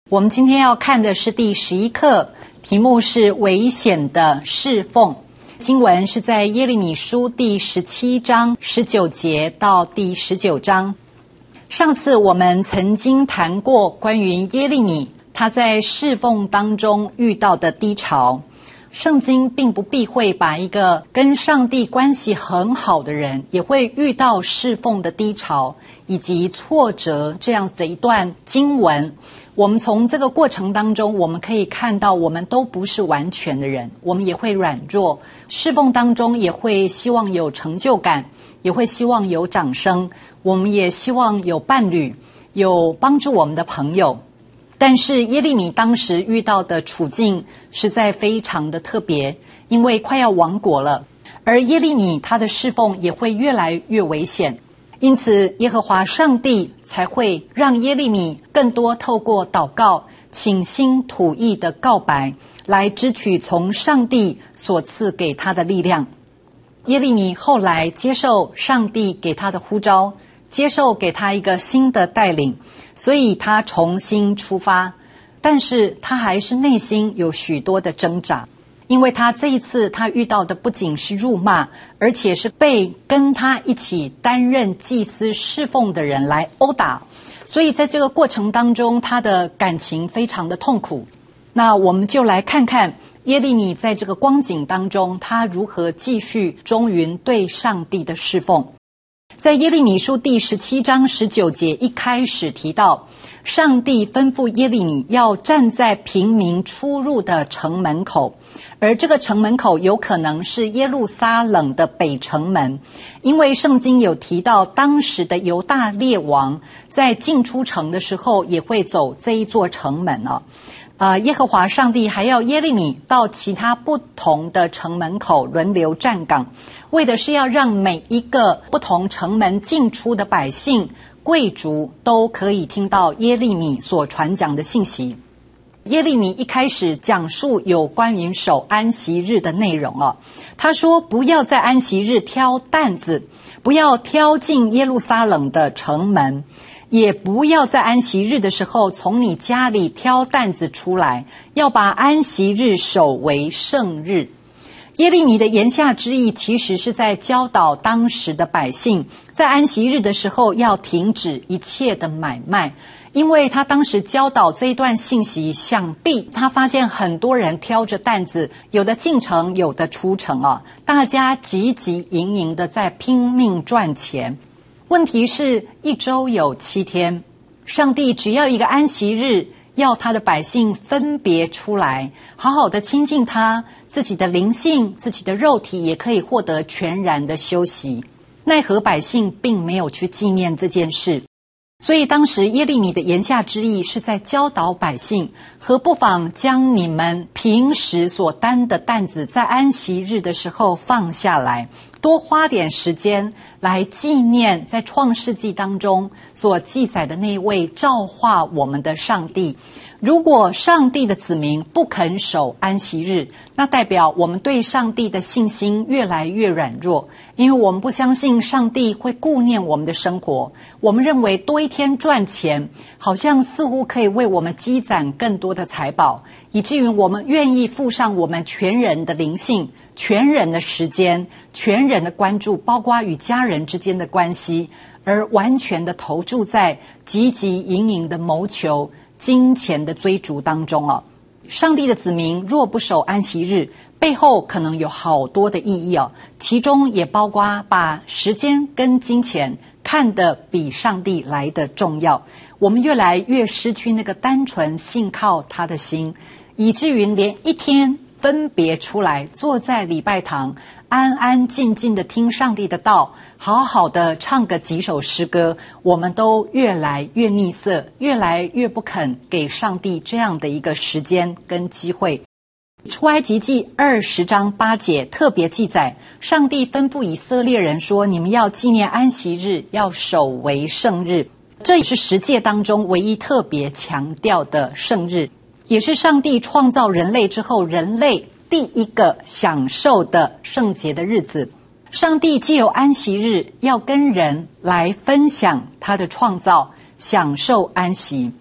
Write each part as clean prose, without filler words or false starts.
我们今天要看的是第11课，题目是危险的侍奉。经文是在耶利米书第17章19节到第19章。上次我们曾经谈过关于耶利米他在侍奉当中遇到的低潮。圣经并不避讳把一个跟上帝关系很好的人也会遇到侍奉的低潮以及挫折这样的一段经文。我们从这个过程当中，我们可以看到我们都不是完全的人，我们也会软弱，侍奉当中也会希望有成就感，也会希望有掌声，我们也希望有伴侣，有帮助我们的朋友。但是耶利米当时遇到的处境实在非常的特别，因为快要亡国了，而耶利米他的侍奉也会越来越危险，因此耶和华上帝才会让耶利米更多透过祷告、倾心吐意的告白来支取从上帝所赐给他的力量。耶利米后来接受上帝给他的呼召，接受给他一个新的带领，所以他重新出发，但是他还是内心有许多的挣扎，因为他这一次他遇到的不仅是辱骂，而且是被跟他一起担任祭司侍奉的人来殴打，所以在这个过程当中他的感情非常的痛苦。那我们就来看看耶利米在这个光景当中他如何继续忠于对上帝的侍奉。在耶利米书第17章19节一开始提到，上帝吩咐耶利米要站在平民出入的城门口，而这个城门口有可能是耶路撒冷的北城门，因为圣经有提到当时的犹大列王在进出城的时候也会走这一座城门耶和华上帝还要耶利米到其他不同的城门口轮流站岗，为的是要让每一个不同城门进出的百姓、贵族都可以听到耶利米所传讲的信息。耶利米一开始讲述有关于守安息日的内容他说不要在安息日挑担子，不要挑进耶路撒冷的城门，也不要在安息日的时候从你家里挑担子出来，要把安息日守为圣日。耶利米的言下之意其实是在教导当时的百姓，在安息日的时候要停止一切的买卖，因为他当时教导这一段信息，想必他发现很多人挑着担子，有的进城，有的出城大家汲汲营营的在拼命赚钱。问题是一周有7天，上帝只要一个安息日，要他的百姓分别出来，好好的亲近他，自己的灵性、自己的肉体也可以获得全然的休息。奈何百姓并没有去纪念这件事，所以当时耶利米的言下之意是在教导百姓，何不妨将你们平时所担的担子在安息日的时候放下来，多花点时间来纪念在创世纪当中所记载的那位召化我们的上帝。如果上帝的子民不肯守安息日，那代表我们对上帝的信心越来越软弱，因为我们不相信上帝会顾念我们的生活，我们认为多一天赚钱好像似乎可以为我们积攒更多的财宝，以至于我们愿意付上我们全人的灵性、全人的时间、全人的关注，包括与家人之间的关系，而完全的投注在汲汲营营的谋求金钱的追逐当中上帝的子民若不守安息日，背后可能有好多的意义其中也包括把时间跟金钱看得比上帝来得重要，我们越来越失去那个单纯信靠他的心，以至于连一天分别出来坐在礼拜堂安安静静的听上帝的道，好好的唱个几首诗歌，我们都越来越吝啬，越来越不肯给上帝这样的一个时间跟机会。出埃及记20章8节特别记载，上帝吩咐以色列人说，你们要纪念安息日，要守为圣日。这也是十诫当中唯一特别强调的圣日，也是上帝创造人类之后人类第一个享受的圣洁的日子。上帝藉由安息日要跟人来分享他的创造，享受安息。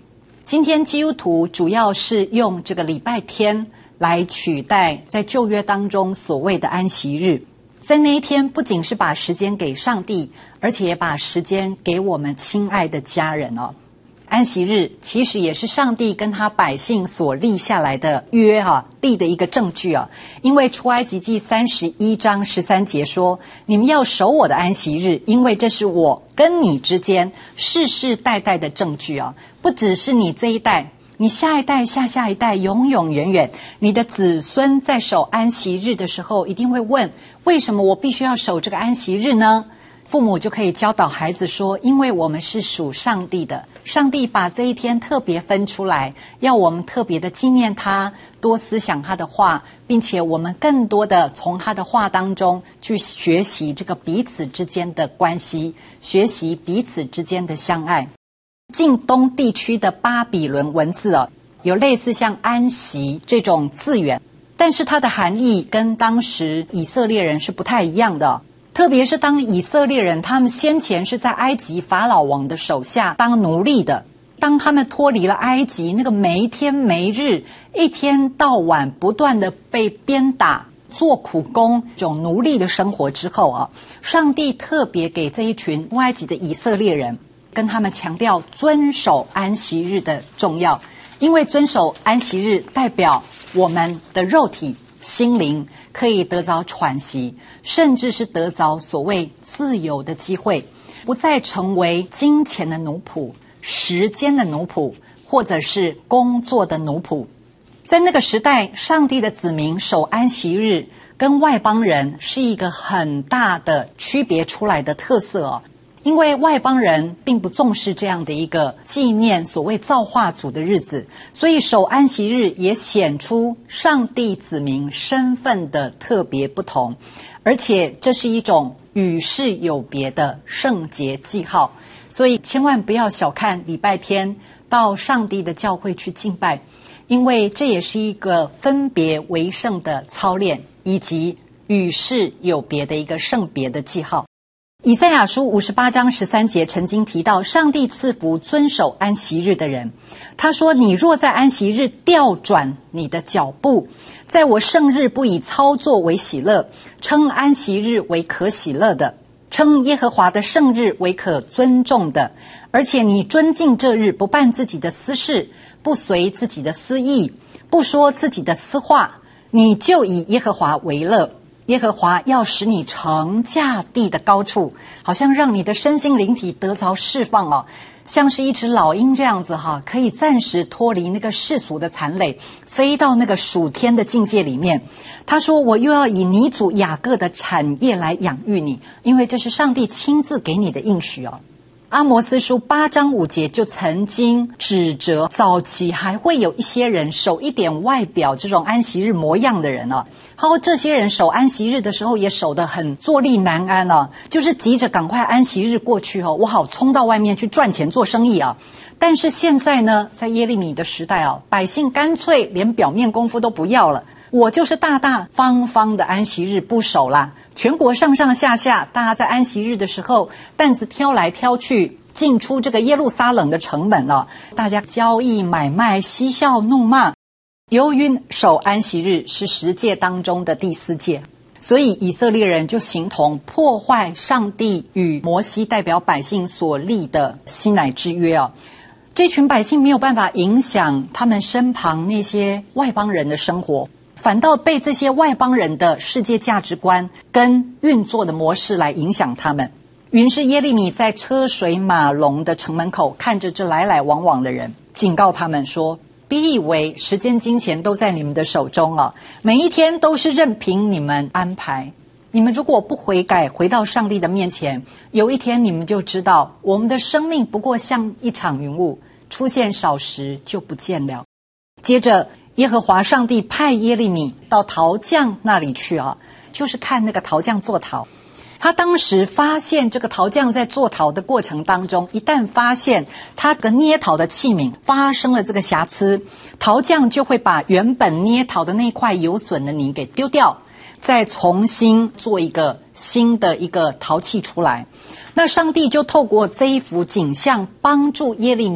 今天基督徒主要是用这个礼拜天来取代在旧约当中所谓的安息日。在那一天，不仅是把时间给上帝，而且也把时间给我们亲爱的家人哦。安息日其实也是上帝跟他百姓所立下来的约立的一个证据啊。因为出埃及记31章13节说，你们要守我的安息日，因为这是我跟你之间世世代代的证据啊。不只是你这一代，你下一代、下一代，永永远远，你的子孙在守安息日的时候，一定会问，为什么我必须要守这个安息日呢？父母就可以教导孩子说，因为我们是属上帝的，上帝把这一天特别分出来，要我们特别的纪念他，多思想他的话，并且我们更多的从他的话当中去学习这个彼此之间的关系，学习彼此之间的相爱。近东地区的巴比伦文字有类似像安息这种字源，但是它的含义跟当时以色列人是不太一样的。特别是当以色列人他们先前是在埃及法老王的手下当奴隶的，当他们脱离了埃及那个没天没日一天到晚不断的被鞭打做苦工这种奴隶的生活之后上帝特别给这一群出埃及的以色列人，跟他们强调遵守安息日的重要。因为遵守安息日代表我们的肉体心灵可以得着喘息，甚至是得着所谓自由的机会，不再成为金钱的奴仆、时间的奴仆，或者是工作的奴仆。在那个时代，上帝的子民守安息日跟外邦人是一个很大的区别出来的特色因为外邦人并不重视这样的一个纪念所谓造化主的日子，所以守安息日也显出上帝子民身份的特别不同，而且这是一种与世有别的圣洁记号。所以千万不要小看礼拜天到上帝的教会去敬拜，因为这也是一个分别为圣的操练，以及与世有别的一个圣别的记号。以赛亚书58章13节曾经提到，上帝赐福遵守安息日的人。他说，你若在安息日调转你的脚步，在我圣日不以操作为喜乐，称安息日为可喜乐的，称耶和华的圣日为可尊重的，而且你尊敬这日，不办自己的私事，不随自己的私意，不说自己的私话，你就以耶和华为乐。耶和华要使你乘驾地的高处，好像让你的身心灵体得着释放像是一只老鹰这样子可以暂时脱离那个世俗的残累，飞到那个属天的境界里面。他说，我又要以你祖雅各的产业来养育你，因为这是上帝亲自给你的应许阿摩司书8章5节就曾经指责早期还会有一些人守一点外表这种安息日模样的人这些人守安息日的时候也守得很坐立难安就是急着赶快安息日过去我好冲到外面去赚钱做生意但是现在呢，在耶利米的时代百姓干脆连表面功夫都不要了，我就是大大方方的安息日不守啦。全国上上下下，大家在安息日的时候担子挑来挑去，进出这个耶路撒冷的城门大家交易买卖，嬉笑怒骂。由于守安息日是10诫当中的第4诫，所以以色列人就形同破坏上帝与摩西代表百姓所立的西乃之约这群百姓没有办法影响他们身旁那些外邦人的生活，反倒被这些外邦人的世界价值观跟运作的模式来影响他们。于是耶利米在车水马龙的城门口看着这来来往往的人，警告他们说，别以为时间金钱都在你们的手中每一天都是任凭你们安排。你们如果不悔改，回到上帝的面前，有一天你们就知道，我们的生命不过像一场云雾，出现少时就不见了。接着耶和华上帝派耶利米到陶匠那里去就是看那个陶匠做陶。他当时发现这个陶匠在做陶的过程当中，一旦发现他的捏陶的器皿发生了这个瑕疵，陶匠就会把原本捏陶的那块有损的泥给丢掉，再重新做一个新的一个陶器出来。那上帝就透过这一幅景象帮助耶利米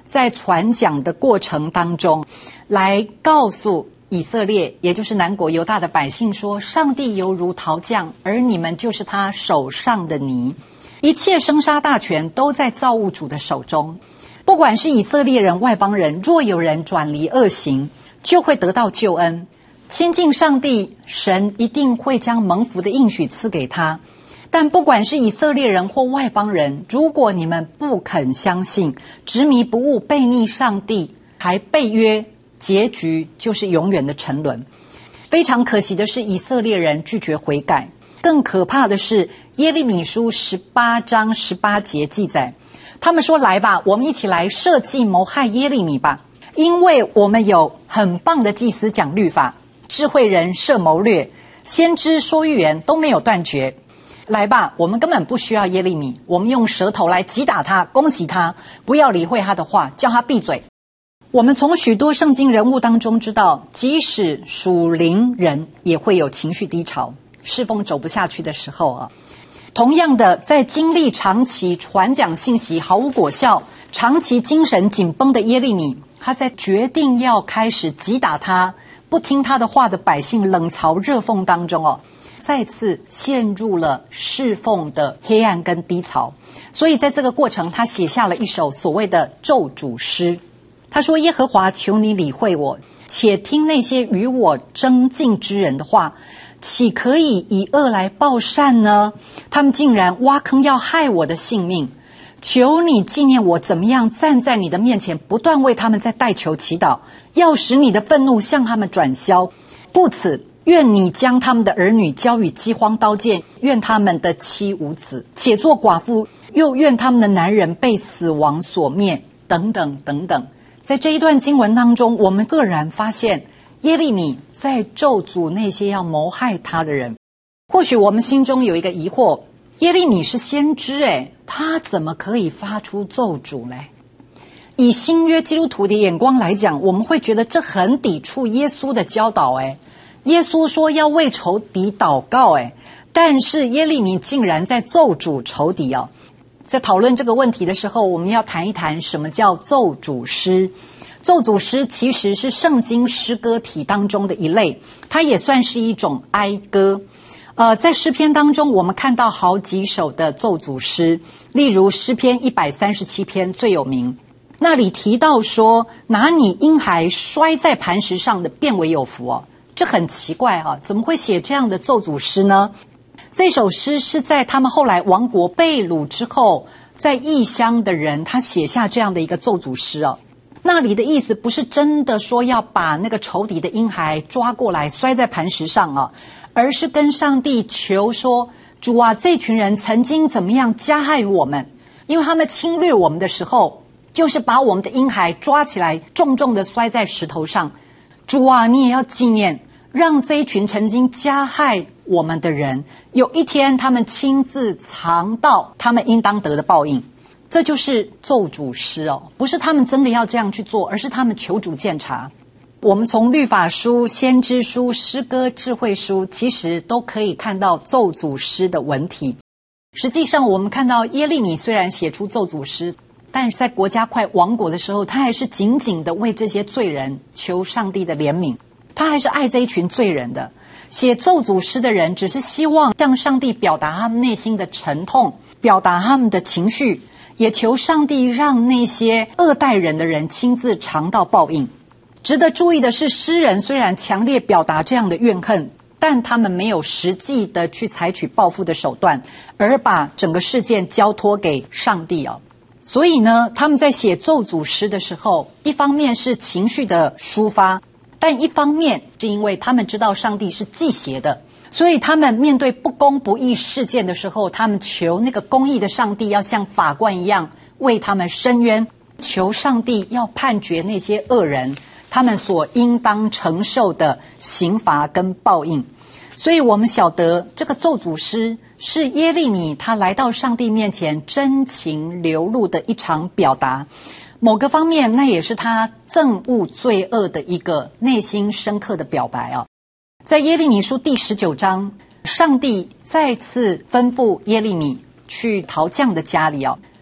在传讲的过程当中，来告诉以色列，也就是南国犹大的百姓说，上帝犹如陶匠，而你们就是他手上的泥，一切生杀大权都在造物主的手中。不管是以色列人外邦人，若有人转离恶行，就会得到救恩。亲近上帝，神一定会将蒙福的应许赐给他。但不管是以色列人或外邦人，如果你们不肯相信，执迷不悟，悖逆上帝，还背约，结局就是永远的沉沦。非常可惜的是，以色列人拒绝悔改。更可怕的是，耶利米书18章18节记载，他们说，来吧，我们一起来设计谋害耶利米吧，因为我们有很棒的祭司讲律法，智慧人设谋略，先知说预言都没有断绝。来吧，我们根本不需要耶利米，我们用舌头来击打他，攻击他，不要理会他的话，叫他闭嘴。我们从许多圣经人物当中知道，即使属灵人也会有情绪低潮，侍奉走不下去的时候啊。同样的，在经历长期传讲信息毫无果效，长期精神紧绷的耶利米，他在决定要开始击打他不听他的话的百姓冷嘲热讽当中再次陷入了侍奉的黑暗跟低潮。所以在这个过程，他写下了一首所谓的咒诅诗。他说，耶和华，求你理会我，且听那些与我争竞之人的话，岂可以以恶来报善呢？他们竟然挖坑要害我的性命。求你纪念我怎么样站在你的面前，不断为他们在代求祈祷，要使你的愤怒向他们转消。不此，愿你将他们的儿女交与饥荒刀剑，愿他们的妻无子，且做寡妇，又愿他们的男人被死亡所灭，等等等等。在这一段经文当中，我们愕然发现耶利米在咒诅那些要谋害他的人。或许我们心中有一个疑惑，耶利米是先知他怎么可以发出咒诅呢？以新约基督徒的眼光来讲，我们会觉得这很抵触耶稣的教导耶稣说要为仇敌祷告但是耶利米竟然在咒诅仇敌在讨论这个问题的时候，我们要谈一谈什么叫咒诅诗。咒诅诗其实是圣经诗歌体当中的一类，它也算是一种哀歌。在诗篇当中，我们看到好几首的咒诅诗，例如诗篇137篇最有名，那里提到说，拿你婴孩摔在磐石上的变为有福这很奇怪怎么会写这样的咒诅诗呢？这首诗是在他们后来亡国被掳之后，在异乡的人他写下这样的一个咒诅诗那里的意思不是真的说要把那个仇敌的婴孩抓过来摔在磐石上而是跟上帝求说，主啊，这群人曾经怎么样加害我们，因为他们侵略我们的时候，就是把我们的婴孩抓起来重重的摔在石头上。主啊，你也要纪念，让这一群曾经加害我们的人，有一天他们亲自尝到他们应当得的报应。这就是咒诅诗不是他们真的要这样去做，而是他们求主鉴察。我们从律法书、先知书、诗歌、智慧书，其实都可以看到咒诅诗的文体。实际上我们看到耶利米虽然写出咒诅诗，但在国家快亡国的时候，他还是紧紧的为这些罪人求上帝的怜悯，他还是爱这一群罪人的。写咒诅诗的人只是希望向上帝表达他们内心的沉痛，表达他们的情绪，也求上帝让那些恶待人的人亲自尝到报应。值得注意的是，诗人虽然强烈表达这样的怨恨，但他们没有实际的去采取报复的手段，而把整个事件交托给上帝所以呢，他们在写咒诅诗的时候，一方面是情绪的抒发，但一方面是因为他们知道上帝是忌邪的，所以他们面对不公不义事件的时候，他们求那个公义的上帝要像法官一样为他们伸冤，求上帝要判决那些恶人他们所应当承受的刑罚跟报应。所以我们晓得这个咒诅诗是耶利米他来到上帝面前真情流露的一场表达，某个方面那也是他憎恶罪恶的一个内心深刻的表白在耶利米书第19章，上帝再次吩咐耶利米去陶匠的家里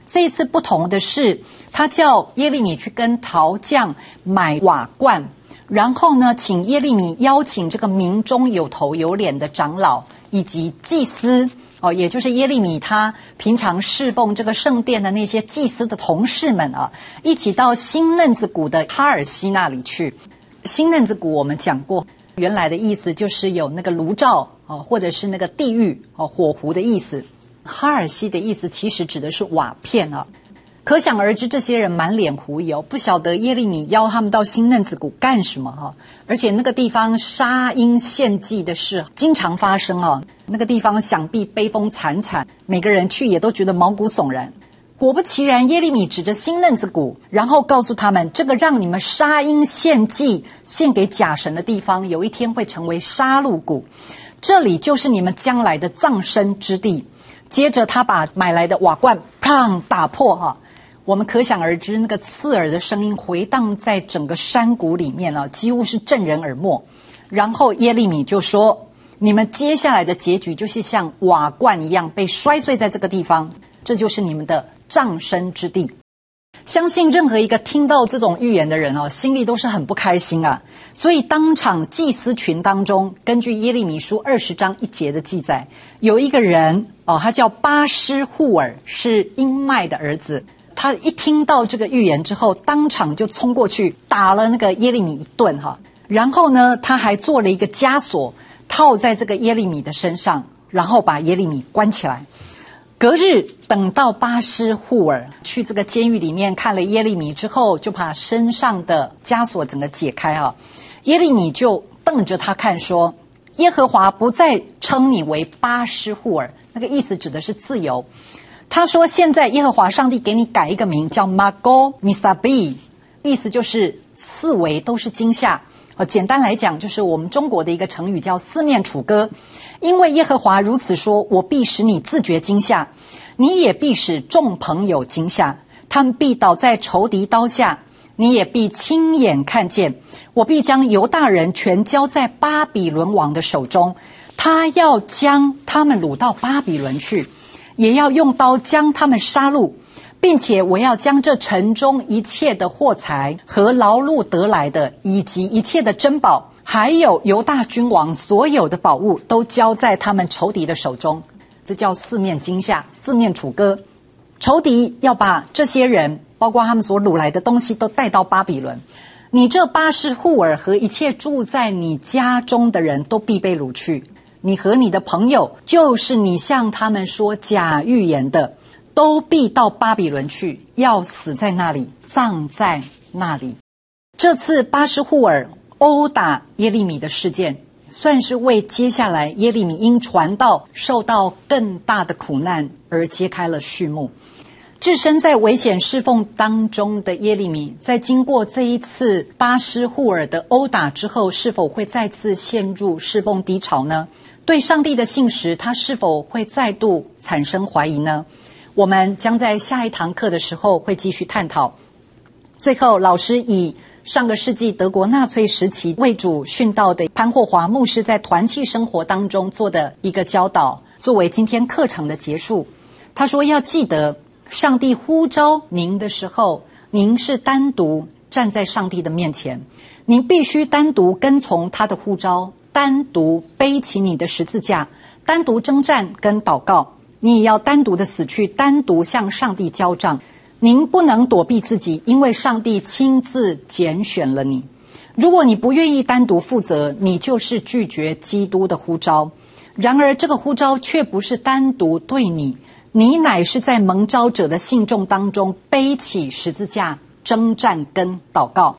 这一次不同的是，他叫耶利米去跟陶匠买瓦罐，然后呢，请耶利米邀请这个民中有头有脸的长老以及祭司，也就是耶利米他平常侍奉这个圣殿的那些祭司的同事们啊，一起到新嫩子谷的哈尔西那里去。新嫩子谷我们讲过，原来的意思就是有那个炉灶或者是那个地狱火湖的意思。哈尔西的意思其实指的是瓦片啊。可想而知，这些人满脸狐疑不晓得耶利米邀他们到新嫩子谷干什么而且那个地方杀婴献祭的事经常发生那个地方想必悲风惨惨，每个人去也都觉得毛骨悚然。果不其然，耶利米指着新嫩子谷，然后告诉他们，这个让你们杀婴献祭献给假神的地方，有一天会成为杀戮谷，这里就是你们将来的葬身之地。接着他把买来的瓦罐砰打破我们可想而知，那个刺耳的声音回荡在整个山谷里面几乎是震人耳目。然后耶利米就说，你们接下来的结局就是像瓦罐一样被摔碎在这个地方，这就是你们的葬身之地。相信任何一个听到这种预言的人心里都是很不开心啊。所以当场祭司群当中，根据耶利米书20章1节的记载，有一个人他叫巴施户尔，是英麦的儿子。他一听到这个预言之后，当场就冲过去打了那个耶利米一顿然后呢，他还做了一个枷锁套在这个耶利米的身上，然后把耶利米关起来。隔日等到巴施户尔去这个监狱里面看了耶利米之后，就把身上的枷锁整个解开耶利米就瞪着他看说，耶和华不再称你为巴施户尔，那个意思指的是自由。他说，现在耶和华上帝给你改一个名叫 Mago Misabi， 意思就是四围都是惊吓。简单来讲，就是我们中国的一个成语叫四面楚歌。因为耶和华如此说，我必使你自觉惊吓，你也必使众朋友惊吓，他们必倒在仇敌刀下，你也必亲眼看见。我必将犹大人全交在巴比伦王的手中，他要将他们掳到巴比伦去，也要用刀将他们杀戮，并且我要将这城中一切的货财和劳碌得来的，以及一切的珍宝，还有犹大君王所有的宝物，都交在他们仇敌的手中。这叫四面惊吓，四面楚歌。仇敌要把这些人，包括他们所掳来的东西，都带到巴比伦。你这巴施户尔和一切住在你家中的人都必被掳去。你和你的朋友，就是你向他们说假预言的，都必到巴比伦去，要死在那里，葬在那里。这次巴施户尔殴打耶利米的事件，算是为接下来耶利米因传道受到更大的苦难而揭开了序幕。置身在危险侍奉当中的耶利米，在经过这一次巴施户尔的殴打之后，是否会再次陷入侍奉低潮呢？对上帝的信实，他是否会再度产生怀疑呢？我们将在下一堂课的时候会继续探讨。最后，老师以上个世纪德国纳粹时期为主殉道的潘霍华牧师在团契生活当中做的一个教导，作为今天课程的结束。他说，要记得上帝呼召您的时候，您是单独站在上帝的面前，您必须单独跟从他的呼召，单独背起你的十字架，单独征战跟祷告，你也要单独的死去，单独向上帝交账。您不能躲避自己，因为上帝亲自拣选了你。如果你不愿意单独负责，你就是拒绝基督的呼召。然而这个呼召却不是单独对你，你乃是在蒙召者的信众当中背起十字架征战跟祷告。